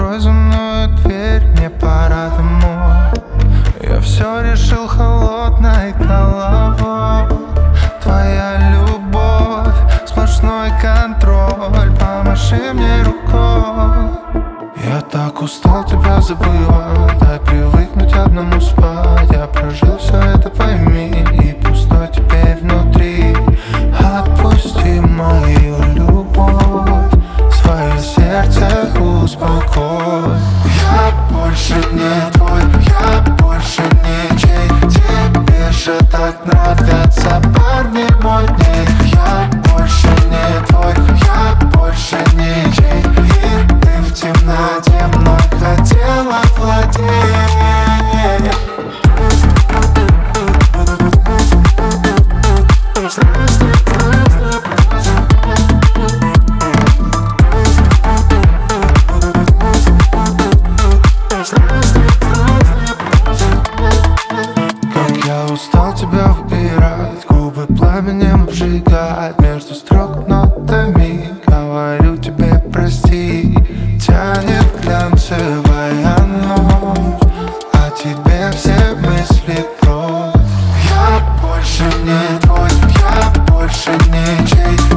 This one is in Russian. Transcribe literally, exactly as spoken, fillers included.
Закрой за мною дверь, мне пора домой. Я все решил холодной головой. Твоя любовь, сплошной контроль. Помаши мне рукой. Я так устал тебя забывать. Дай привыкнуть одному спать. Я прожил все это, пойми. И пустой теперь внутри. Отпусти мою любовь, свое сердце успокой. Я больше не твой, я больше не чей. Тебе же так нравятся парни модней. Я больше не твой, я больше не чей. И ты в темноте мной хотела владеть. Устал тебя выбирать, губы пламенем обжигать. Между строк нотами говорю тебе прости. Тянет глянцевая ночь, а тебе все мысли прочь. Я больше не твой, я больше не чей.